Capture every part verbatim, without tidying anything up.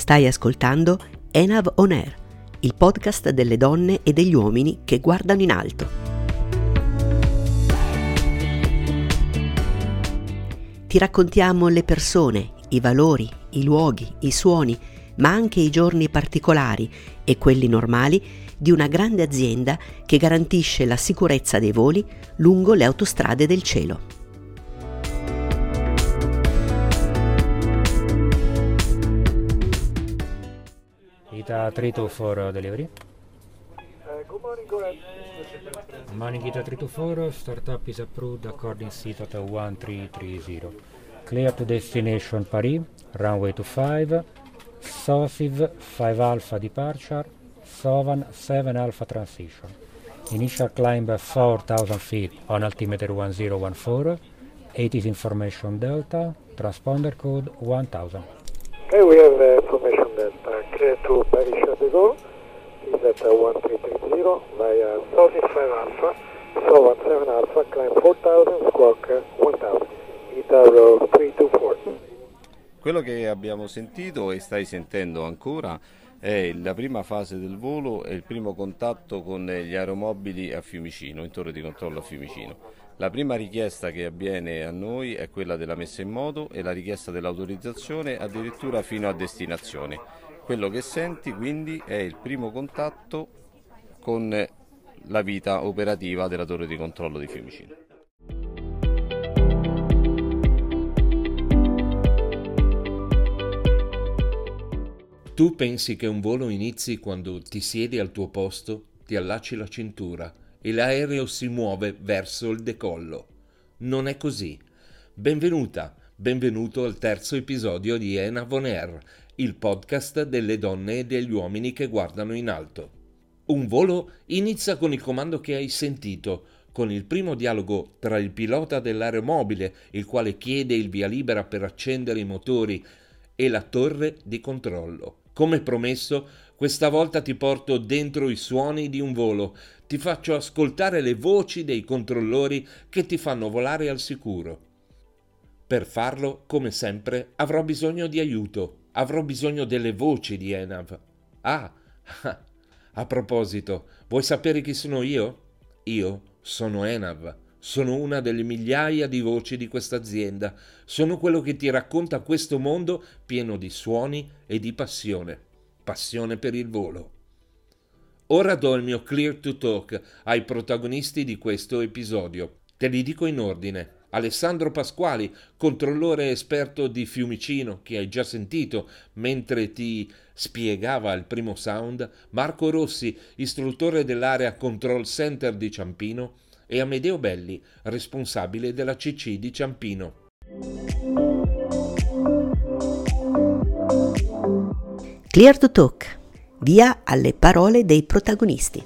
Stai ascoltando ENAV On Air, il podcast delle donne e degli uomini che guardano in alto. Ti raccontiamo le persone, i valori, i luoghi, i suoni, ma anche i giorni particolari e quelli normali di una grande azienda che garantisce la sicurezza dei voli lungo le autostrade del cielo. Ita three two four delivery. Uh, good morning, go ahead. Morning Ita three two four, startup is approved according C T A T one three three zero. Clear to destination Paris, runway two five, SOSIV five Alpha departure, SOVAN seven Alpha transition. Initial climb four thousand feet on altimeter one zero one four, eight is information Delta, transponder code one thousand. Okay, we have uh, information that uh, clear to Paris Charles de Gaulle is at uh, one three three zero via SOSIV five Alpha, SOVAN seven Alpha, climb four thousand, squawk uh, one thousand, I T A row three two four. Quello che abbiamo sentito e stai sentendo ancora è la prima fase del volo e il primo contatto con gli aeromobili a Fiumicino, in torre di controllo a Fiumicino. La prima richiesta che avviene a noi è quella della messa in moto e la richiesta dell'autorizzazione addirittura fino a destinazione. Quello che senti quindi è il primo contatto con la vita operativa della torre di controllo di Fiumicino. Tu pensi che un volo inizi quando ti siedi al tuo posto, ti allacci la cintura e l'aereo si muove verso il decollo. Non è così. Benvenuta, benvenuto al terzo episodio di ENAV On Air, il podcast delle donne e degli uomini che guardano in alto. Un volo inizia con il comando che hai sentito, con il primo dialogo tra il pilota dell'aeromobile, il quale chiede il via libera per accendere i motori, e la torre di controllo. Come promesso, questa volta ti porto dentro i suoni di un volo, ti faccio ascoltare le voci dei controllori che ti fanno volare al sicuro. Per farlo, come sempre, avrò bisogno di aiuto, avrò bisogno delle voci di ENAV. Ah, a proposito, vuoi sapere chi sono io? Io sono ENAV. Sono una delle migliaia di voci di questa azienda. Sono quello che ti racconta questo mondo pieno di suoni e di passione. Passione per il volo. Ora do il mio clear to talk ai protagonisti di questo episodio. Te li dico in ordine. Alessandro Pasquali, controllore esperto di Fiumicino, che hai già sentito mentre ti spiegava il primo sound. Marco Rossi, istruttore dell'area Control Center di Ciampino. E Amedeo Belli, responsabile della C C di Ciampino. Clear to talk. Via alle parole dei protagonisti.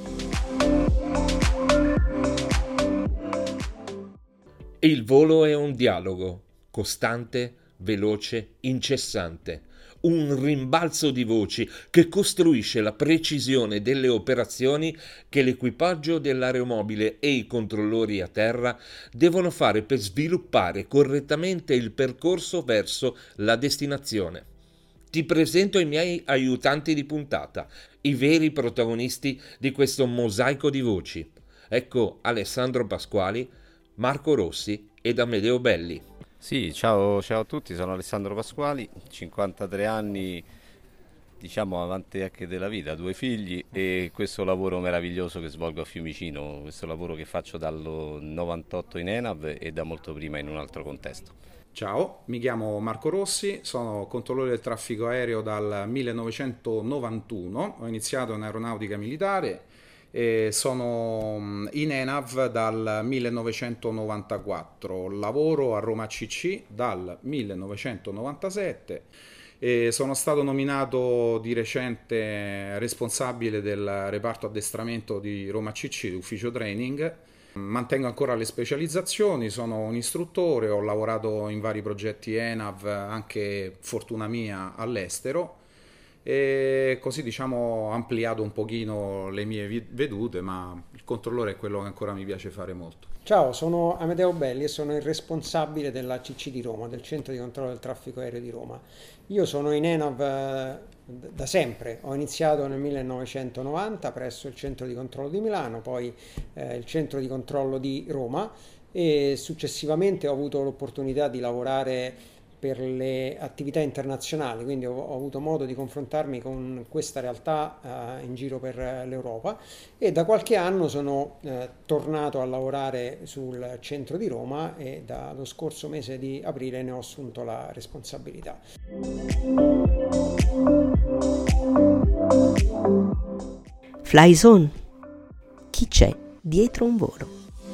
Il volo è un dialogo, costante, veloce, incessante. Un rimbalzo di voci che costruisce la precisione delle operazioni che l'equipaggio dell'aeromobile e i controllori a terra devono fare per sviluppare correttamente il percorso verso la destinazione. Ti presento i miei aiutanti di puntata, i veri protagonisti di questo mosaico di voci. Ecco Alessandro Pasquali, Marco Rossi ed Amedeo Belli. Sì, ciao, ciao a tutti, sono Alessandro Pasquali, cinquantatré anni, diciamo avanti anche della vita, due figli e questo lavoro meraviglioso che svolgo a Fiumicino, questo lavoro che faccio dal novantotto in ENAV e da molto prima in un altro contesto. Ciao, mi chiamo Marco Rossi, sono controllore del traffico aereo dal millenovecentonovantuno, ho iniziato in aeronautica militare e sono in ENAV dal millenovecentonovantaquattro, lavoro a Roma C C dal millenovecentonovantasette e sono stato nominato di recente responsabile del reparto addestramento di Roma C C, ufficio training. Mantengo ancora le specializzazioni, sono un istruttore, ho lavorato in vari progetti ENAV, anche fortuna mia all'estero. e così diciamo ho ampliato un pochino le mie vi- vedute, ma il controllore è quello che ancora mi piace fare molto. Ciao, sono Amedeo Belli e sono il responsabile della C C di Roma, del Centro di Controllo del Traffico Aereo di Roma. Io sono in ENAV eh, da sempre, ho iniziato nel millenovecentonovanta presso il Centro di Controllo di Milano, poi eh, il Centro di Controllo di Roma e successivamente ho avuto l'opportunità di lavorare per le attività internazionali, quindi ho, ho avuto modo di confrontarmi con questa realtà eh, in giro per l'Europa e da qualche anno sono eh, tornato a lavorare sul centro di Roma e dallo scorso mese di aprile ne ho assunto la responsabilità. Flyzone. Chi c'è dietro un volo?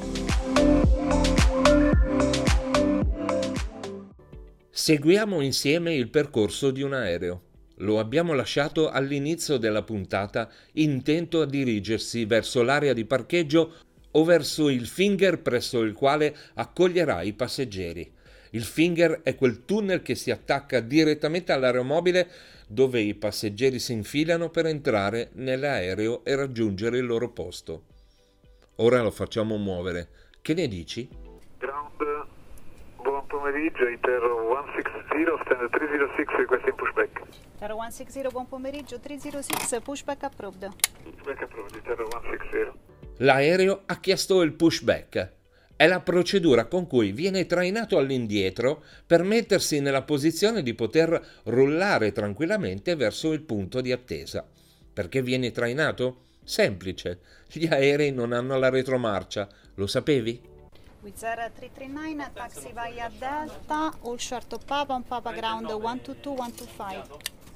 Seguiamo insieme il percorso di un aereo. Lo abbiamo lasciato all'inizio della puntata, intento a dirigersi verso l'area di parcheggio o verso il finger presso il quale accoglierà i passeggeri. Il finger è quel tunnel che si attacca direttamente all'aeromobile dove i passeggeri si infilano per entrare nell'aereo e raggiungere il loro posto. Ora lo facciamo muovere. Che ne dici? Ground, buon pomeriggio, Iter centosessanta, stand trecentosei, requesting pushback. Iter centosessanta, buon pomeriggio, trecentosei, pushback approved. Pushback approved, Iter centosessanta. L'aereo ha chiesto il pushback. È la procedura con cui viene trainato all'indietro per mettersi nella posizione di poter rullare tranquillamente verso il punto di attesa. Perché viene trainato? Semplice. Gli aerei non hanno la retromarcia. Lo sapevi? Wizz Air trecentontrentanove, taxi via Delta, all short of Papa, on Papa ground one two two one two five.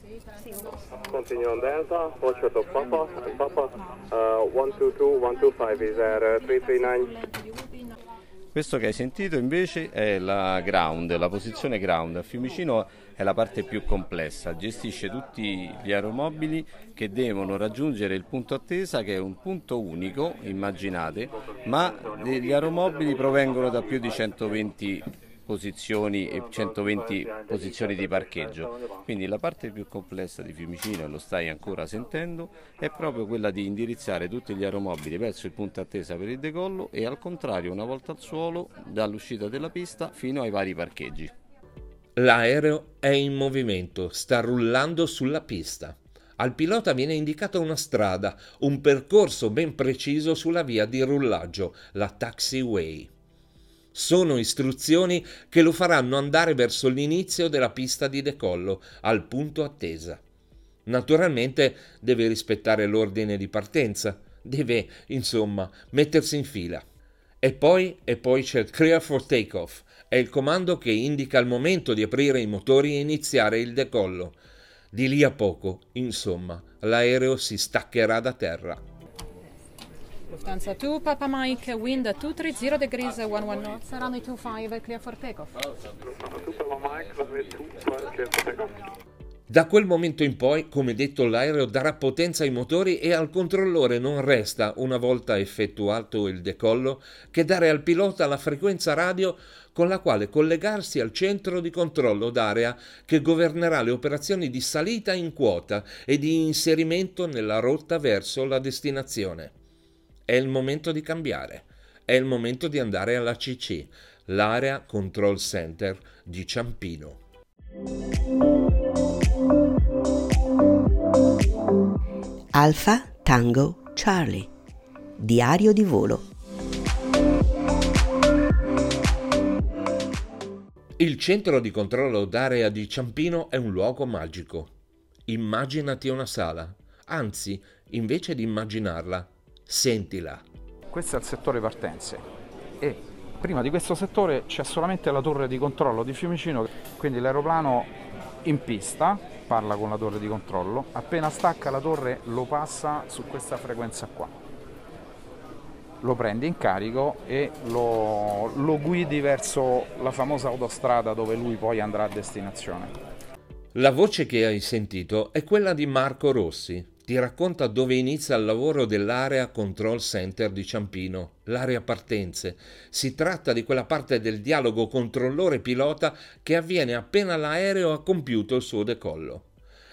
Continue on Delta, all short of Papa, and Papa, uh, one two two one two five, Wizz Air trecentontrentanove. Questo che hai sentito invece è la ground, la posizione ground. A Fiumicino è la parte più complessa, gestisce tutti gli aeromobili che devono raggiungere il punto attesa, che è un punto unico, immaginate, ma gli aeromobili provengono da più di centoventi posizioni e centoventi posizioni di parcheggio. Quindi la parte più complessa di Fiumicino, e lo stai ancora sentendo, è proprio quella di indirizzare tutti gli aeromobili verso il punto attesa per il decollo e al contrario, una volta al suolo, dall'uscita della pista fino ai vari parcheggi. L'aereo è in movimento, sta rullando sulla pista. Al pilota viene indicata una strada, un percorso ben preciso sulla via di rullaggio, la taxiway. Sono istruzioni che lo faranno andare verso l'inizio della pista di decollo, al punto attesa. Naturalmente deve rispettare l'ordine di partenza, deve, insomma, mettersi in fila. E poi, e poi c'è il Clear for Takeoff, è il comando che indica il momento di aprire i motori e iniziare il decollo. Di lì a poco, insomma, l'aereo si staccherà da terra. Lufthansa due, Papa Mike, wind two thirty degrees, one one knots, runway two five, clear for takeoff. Da quel momento in poi, come detto, l'aereo darà potenza ai motori e al controllore non resta, una volta effettuato il decollo, che dare al pilota la frequenza radio con la quale collegarsi al centro di controllo d'area che governerà le operazioni di salita in quota e di inserimento nella rotta verso la destinazione. È il momento di cambiare, è il momento di andare alla C C, l'Area Control Center di Ciampino. Alfa Tango Charlie. Diario di volo. Il centro di controllo d'area di Ciampino è un luogo magico. Immaginati una sala, anzi, invece di immaginarla, sentila. Questo è il settore partenze e prima di questo settore c'è solamente la torre di controllo di Fiumicino, quindi l'aeroplano in pista parla con la torre di controllo, appena stacca la torre lo passa su questa frequenza qua, lo prendi in carico e lo, lo guidi verso la famosa autostrada dove lui poi andrà a destinazione. La voce che hai sentito è quella di Marco Rossi. Ti racconta dove inizia il lavoro dell'Area Control Center di Ciampino, l'area partenze. Si tratta di quella parte del dialogo controllore-pilota che avviene appena l'aereo ha compiuto il suo decollo.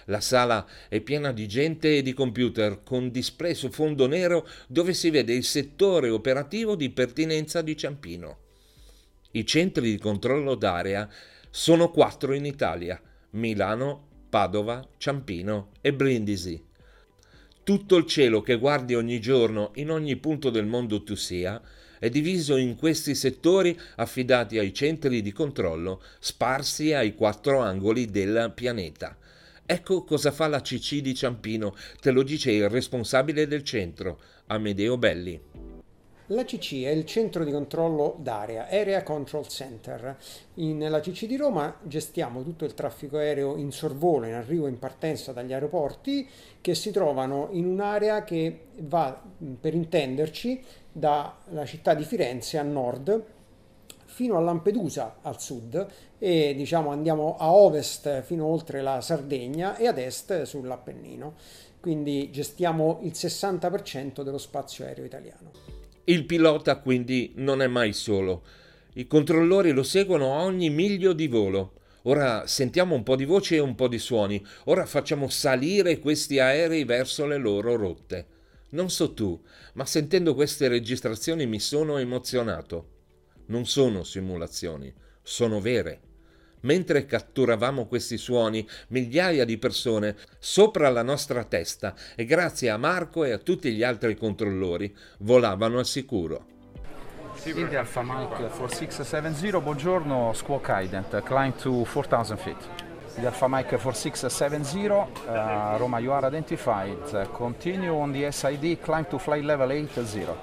La sala è piena di gente e di computer con display su fondo nero dove si vede il settore operativo di pertinenza di Ciampino. I centri di controllo d'area sono quattro in Italia: Milano, Padova, Ciampino e Brindisi. Tutto il cielo che guardi ogni giorno in ogni punto del mondo tu sia è diviso in questi settori affidati ai centri di controllo sparsi ai quattro angoli del pianeta. Ecco cosa fa la C C di Ciampino, te lo dice il responsabile del centro, Amedeo Belli. La C C è il centro di controllo d'area, Area Control Center. Nella C C di Roma gestiamo tutto il traffico aereo in sorvolo, in arrivo e in partenza dagli aeroporti, che si trovano in un'area che va, per intenderci, dalla città di Firenze a nord fino a Lampedusa al sud, e diciamo andiamo a ovest fino oltre la Sardegna e ad est sull'Appennino. Quindi gestiamo il sessanta per cento dello spazio aereo italiano. Il pilota quindi non è mai solo. I controllori lo seguono a ogni miglio di volo. Ora sentiamo un po' di voci e un po' di suoni. Ora facciamo salire questi aerei verso le loro rotte. Non so tu, ma sentendo queste registrazioni mi sono emozionato. Non sono simulazioni, sono vere. Mentre catturavamo questi suoni, migliaia di persone sopra la nostra testa, e grazie a Marco e a tutti gli altri controllori, volavano al sicuro. India Alpha Mike four six seven zero, buongiorno, Squawk Ident, climb to four thousand feet. India Alpha Mike four six seven zero, uh, Roma you are identified, uh, continue on the S I D, climb to flight level eight zero.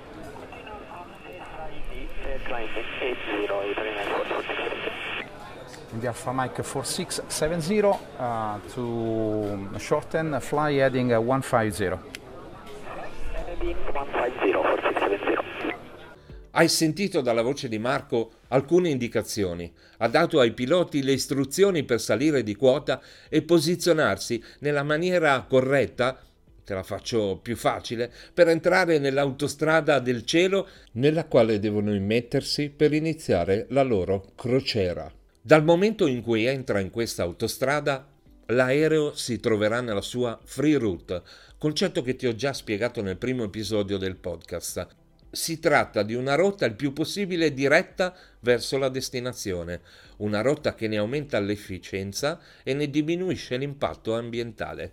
Climb eight zero, India Alpha Mike four six seven zero, uh, to shorten, fly heading uh, one five zero. Heading one five zero, four six seven zero. Hai sentito dalla voce di Marco alcune indicazioni. Ha dato ai piloti le istruzioni per salire di quota e posizionarsi nella maniera corretta, te la faccio più facile, per entrare nell'autostrada del cielo nella quale devono immettersi per iniziare la loro crociera. Dal momento in cui entra in questa autostrada, l'aereo si troverà nella sua free route, concetto che ti ho già spiegato nel primo episodio del podcast. Si tratta di una rotta il più possibile diretta verso la destinazione, una rotta che ne aumenta l'efficienza e ne diminuisce l'impatto ambientale.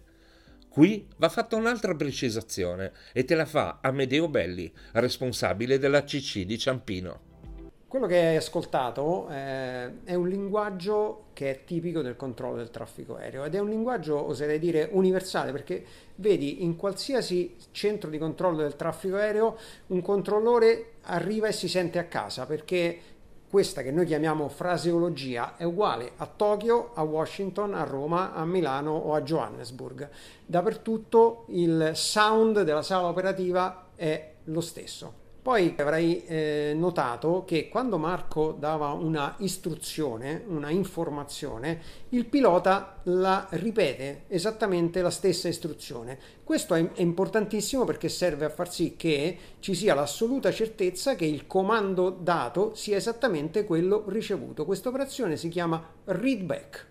Qui va fatta un'altra precisazione e te la fa Amedeo Belli, responsabile della C C di Ciampino. Quello che hai ascoltato eh, è un linguaggio che è tipico del controllo del traffico aereo ed è un linguaggio, oserei dire, universale, perché vedi, in qualsiasi centro di controllo del traffico aereo un controllore arriva e si sente a casa, perché questa che noi chiamiamo fraseologia è uguale a Tokyo, a Washington, a Roma, a Milano o a Johannesburg. Dappertutto il sound della sala operativa è lo stesso. Poi avrai eh, notato che quando Marco dava una istruzione, una informazione, il pilota la ripete esattamente la stessa istruzione. Questo è, è importantissimo perché serve a far sì che ci sia l'assoluta certezza che il comando dato sia esattamente quello ricevuto. Questa operazione si chiama read back.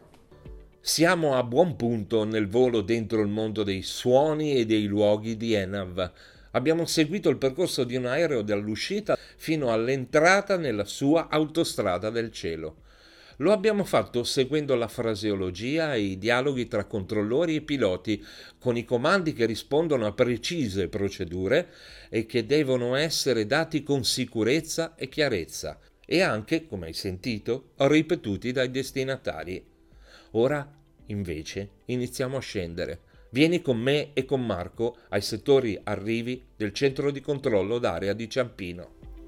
Siamo a buon punto nel volo dentro il mondo dei suoni e dei luoghi di ENAV. Abbiamo seguito il percorso di un aereo dall'uscita fino all'entrata nella sua autostrada del cielo. Lo abbiamo fatto seguendo la fraseologia e i dialoghi tra controllori e piloti, con i comandi che rispondono a precise procedure e che devono essere dati con sicurezza e chiarezza, e anche, come hai sentito, ripetuti dai destinatari. Ora, invece, iniziamo a scendere. Vieni con me e con Marco ai settori arrivi del centro di controllo d'area di Ciampino.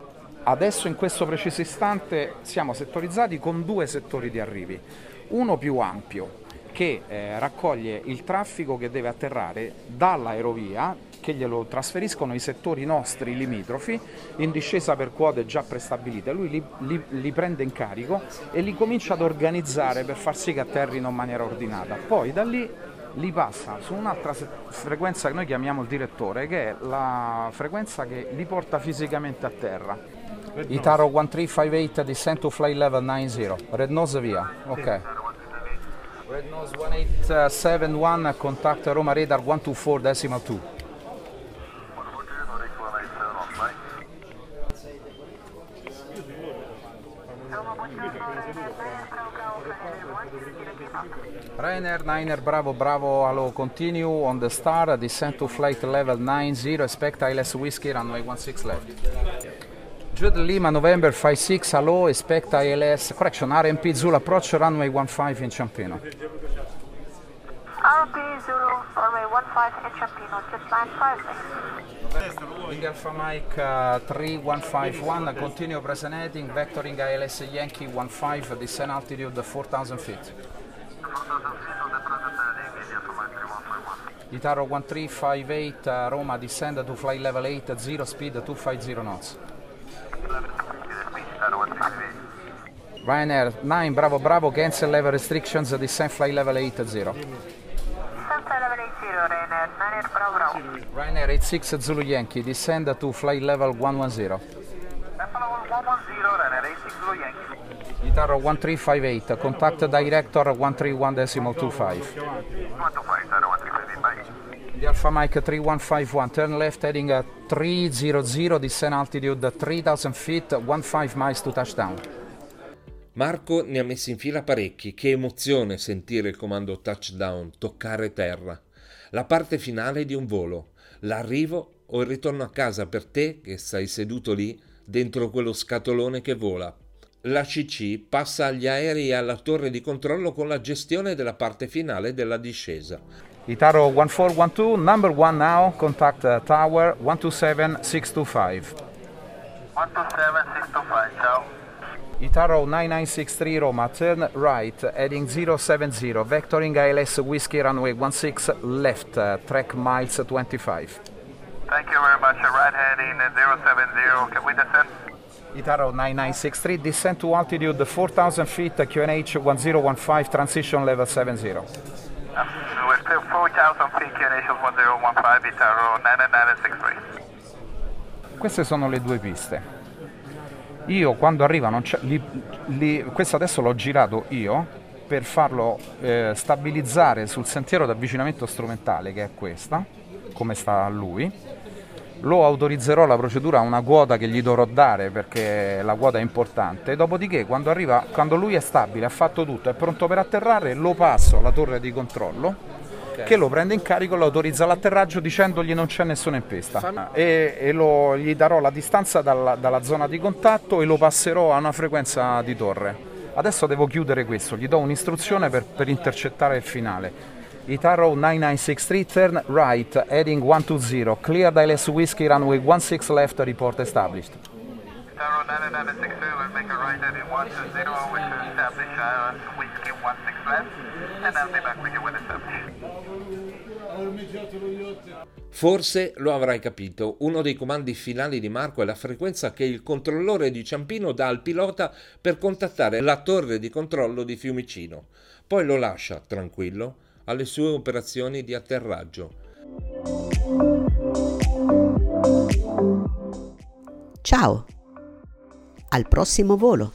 Adesso in questo preciso istante siamo settorizzati con due settori di arrivi. Uno più ampio che eh, raccoglie il traffico che deve atterrare dall'aerovia, che glielo trasferiscono i settori nostri limitrofi in discesa per quote già prestabilite. Lui li, li, li prende in carico e li comincia ad organizzare per far sì che atterrino in maniera ordinata. Poi da lì li passa su un'altra frequenza che noi chiamiamo il direttore, che è la frequenza che li porta fisicamente a terra. Itaro one three five eight descend to flight level nine zero, Red Nose via, ok. Red Nose one eight seven one, contact Roma radar one two four decimal two. Ryanair Niner Bravo Bravo, hello, continue on the star, descend to flight level nine zero, expect I L S Whiskey, runway one six left. Jude Lima November five six, hello, expect I L S, correction, R M P Zulu approach, runway one five in Ciampino. R M P Zulu, runway one five in Ciampino, just line five six. India Alpha Mike uh, three one five one, continue presenting, vectoring I L S Yankee one five, descend altitude four thousand feet. Itaro one three five eight, uh, Roma, descend to flight level eight zero, speed two fifty knots. Ryanair nine Bravo Bravo, cancel level restrictions, descend flight level eight zero. Descend flight level eight zero, Ryanair, nine Bravo Bravo. Ryanair eight six Zulu Yankee, descend to flight level one one zero. one one zero, Ryanair eight six Zulu Yankee. Itaro one three five eight, contact director one three one decimal two five. one two five, Itaro one three five eight, bye. The Alpha Mike three one five one, turn left heading uh, three hundred, descend altitude three thousand feet, fifteen miles to touchdown. Marco ne ha messi in fila parecchi, che emozione sentire il comando touchdown, toccare terra. La parte finale di un volo, l'arrivo o il ritorno a casa per te che stai seduto lì dentro quello scatolone che vola. La C C passa agli aerei e alla torre di controllo con la gestione della parte finale della discesa. Itaro one four one two, number one now, contact uh, tower one two seven six two five. one two seven six two five, ciao. Itaro nine nine six three Roma, turn right, heading zero seven zero, vectoring I L S Whiskey, runway one six left, uh, track miles twenty-five. Thank you very much, right heading zero seven zero, can we descend? Itaro nine nine six three, descend to altitude four thousand feet, Q N H one zero one five, transition level seven zero. Uh, we're still four thousand feet, Q N H one zero one five, Itaro nine nine six three. Queste sono le due piste. Io quando arriva non c'è, li, li, questo adesso l'ho girato io per farlo eh, stabilizzare sul sentiero di avvicinamento strumentale, che è questa, come sta lui. Lo autorizzerò la procedura a una quota che gli dovrò dare perché la quota è importante. Dopodiché quando arriva, quando lui è stabile, ha fatto tutto, è pronto per atterrare, lo passo alla torre di controllo, okay, che lo prende in carico e lo autorizza all'atterraggio dicendogli non c'è nessuno in pista. E, e lo, gli darò la distanza dalla, dalla zona di contatto e lo passerò a una frequenza di torre. Adesso devo chiudere questo, gli do un'istruzione per, per intercettare il finale. Itaro nine nine six three, turn right, heading one two zero, cleared I L S Whiskey, runway one six left, report established. Itaro nine nine six three, we'll make a right heading one two zero, which will establish I L S Whiskey one six left, and I'll be back with you when established. Forse lo avrai capito, uno dei comandi finali di Marco è la frequenza che il controllore di Ciampino dà al pilota per contattare la torre di controllo di Fiumicino. Poi lo lascia, tranquillo, alle sue operazioni di atterraggio. Ciao, al prossimo volo.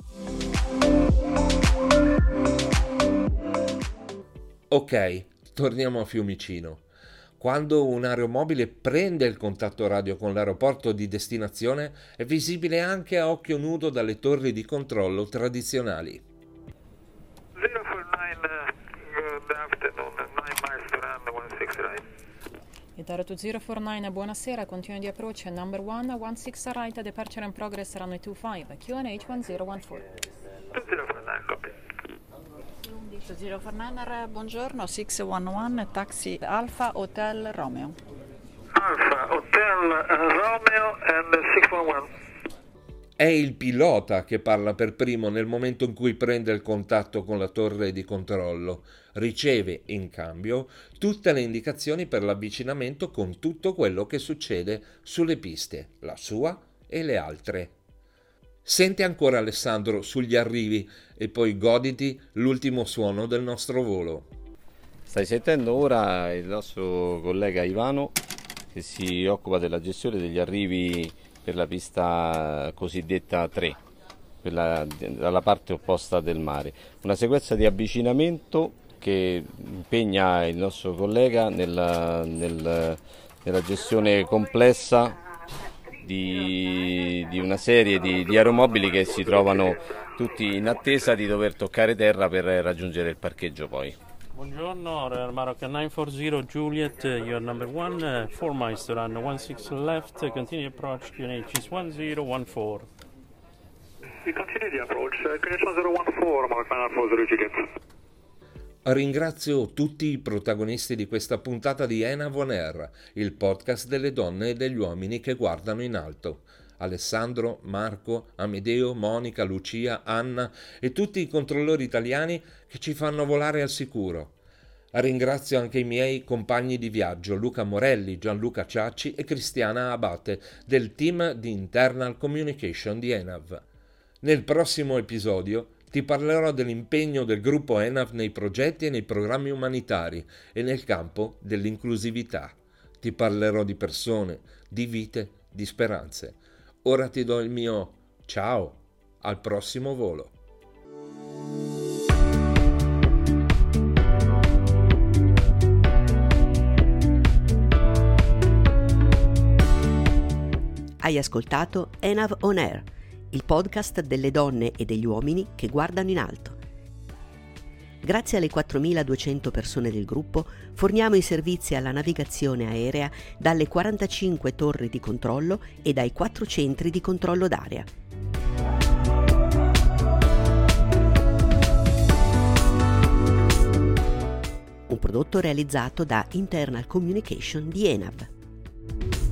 Ok, torniamo a Fiumicino. Quando un aeromobile prende il contatto radio con l'aeroporto di destinazione è visibile anche a occhio nudo dalle torri di controllo tradizionali. zero four nine, uh, good afternoon, nine miles to run, one six right. Itaro to zero four nine, buonasera, continue di approach, number one, one six right, departure in progress, runway two five, Q N H one zero one four. two zero four nine, copy. two zero four nine, buongiorno, six one one, taxi Alfa Hotel Romeo. Alfa Hotel uh, Romeo and six one one. È il pilota che parla per primo nel momento in cui prende il contatto con la torre di controllo. Riceve in cambio tutte le indicazioni per l'avvicinamento con tutto quello che succede sulle piste, la sua e le altre. Sente ancora Alessandro sugli arrivi e poi goditi l'ultimo suono del nostro volo. Stai sentendo ora il nostro collega Ivano che si occupa della gestione degli arrivi per la pista cosiddetta tre. quella dalla parte opposta del mare. Una sequenza di avvicinamento che impegna il nostro collega nella, nel, nella gestione complessa di, di una serie di, di aeromobili che si trovano tutti in attesa di dover toccare terra per raggiungere il parcheggio poi. Buongiorno, Maroccan nine four zero Juliet, you're number one, uh, four miles to run, one six left, continue approach, Q N H is one zero one four. We continue the approach, uh, Q N H one zero one four, Maroccan nine four zero Juliet. Ringrazio tutti i protagonisti di questa puntata di ENAV On Air, il podcast delle donne e degli uomini che guardano in alto. Alessandro, Marco, Amedeo, Monica, Lucia, Anna e tutti i controllori italiani che ci fanno volare al sicuro. Ringrazio anche i miei compagni di viaggio Luca Morelli, Gianluca Ciacci e Cristiana Abate del team di Internal Communication di ENAV. Nel prossimo episodio ti parlerò dell'impegno del gruppo ENAV nei progetti e nei programmi umanitari e nel campo dell'inclusività. Ti parlerò di persone, di vite, di speranze. Ora ti do il mio ciao, al prossimo volo. Hai ascoltato ENAV On Air, il podcast delle donne e degli uomini che guardano in alto. Grazie alle quattromiladuecento persone del gruppo forniamo i servizi alla navigazione aerea dalle quarantacinque torri di controllo e dai quattro centri di controllo d'aria. Un prodotto realizzato da Internal Communication di ENAV.